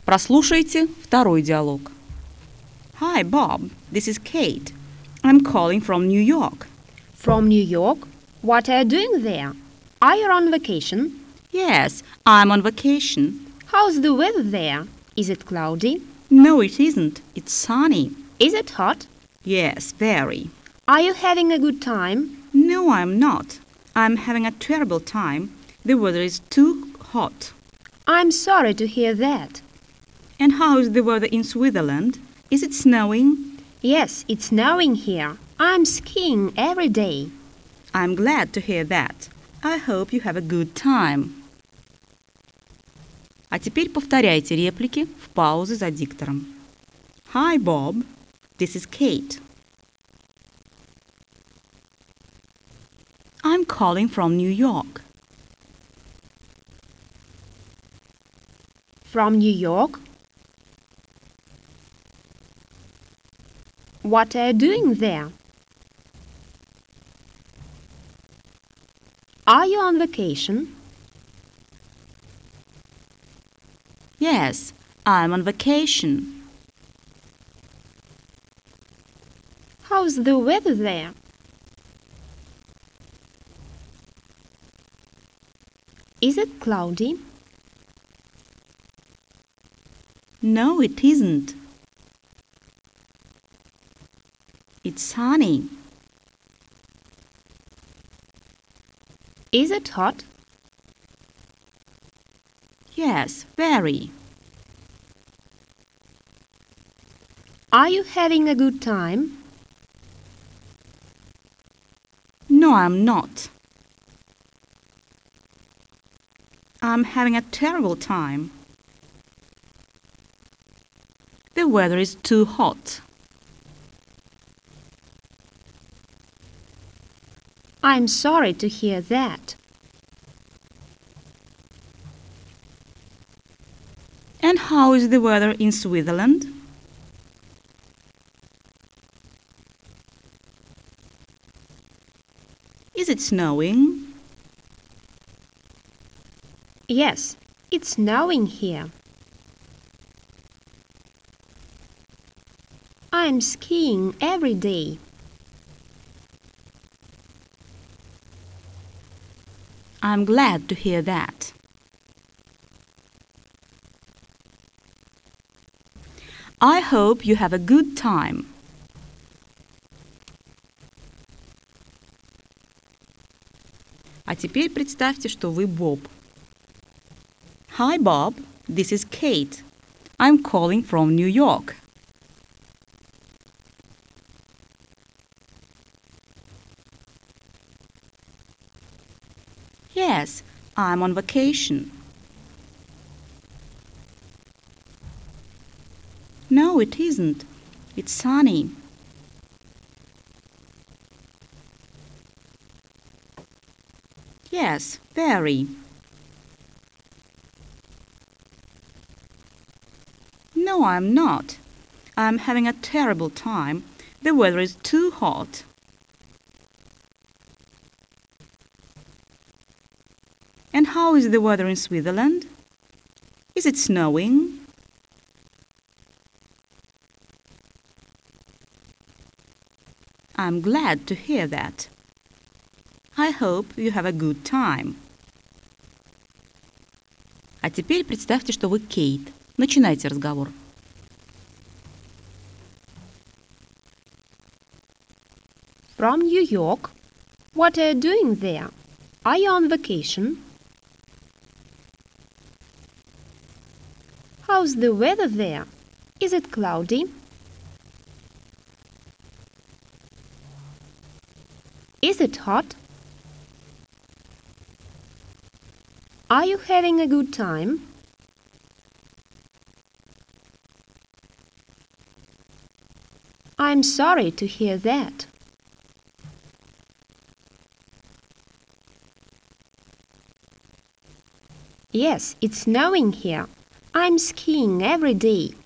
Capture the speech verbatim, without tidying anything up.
Прослушайте второй диалог. Hi, Bob. This is Kate. I'm calling from New York. From New York? What are you doing there? Are you on vacation? Yes, I'm on vacation. How's the weather there? Is it cloudy? No, it isn't. It's sunny. Is it hot? Yes, very. Are you having a good time? No, I'm not. I'm having a terrible time. The weather is too hot. I'm sorry to hear that. And how is the weather in Switzerland? Is it snowing? Yes, it's snowing here. I'm skiing every day. I'm glad to hear that. I hope you have a good time. А теперь повторяйте реплики в паузе за диктором. Hi, Bob. This is Kate. I'm calling from New York. From New York? What are you doing there? Are you on vacation? Yes, I'm on vacation. How's the weather there? Is it cloudy? No, it isn't. It's sunny. Is it hot? Yes, very. Are you having a good time? No, I'm not. I'm having a terrible time. The weather is too hot. I'm sorry to hear that. And how is the weather in Switzerland? Is it snowing? Yes, it's snowing here. I'm skiing every day. I'm glad to hear that. I hope you have a good time. А теперь представьте, что вы Боб. Hi, Bob. This is Kate. I'm calling from New York. Yes, I'm on vacation. No, it isn't. It's sunny. Yes, very. No, I'm not. I'm having a terrible time. The weather is too hot. And how is the weather in Switzerland? Is it snowing? I'm glad to hear that. I hope you have a good time. А теперь представьте, что вы Кейт. Начинайте разговор. From New York? What are you doing there? Are you on vacation? How's the weather there? Is it cloudy? Is it hot? Are you having a good time? I'm sorry to hear that. Yes, it's snowing here. I'm skiing every day.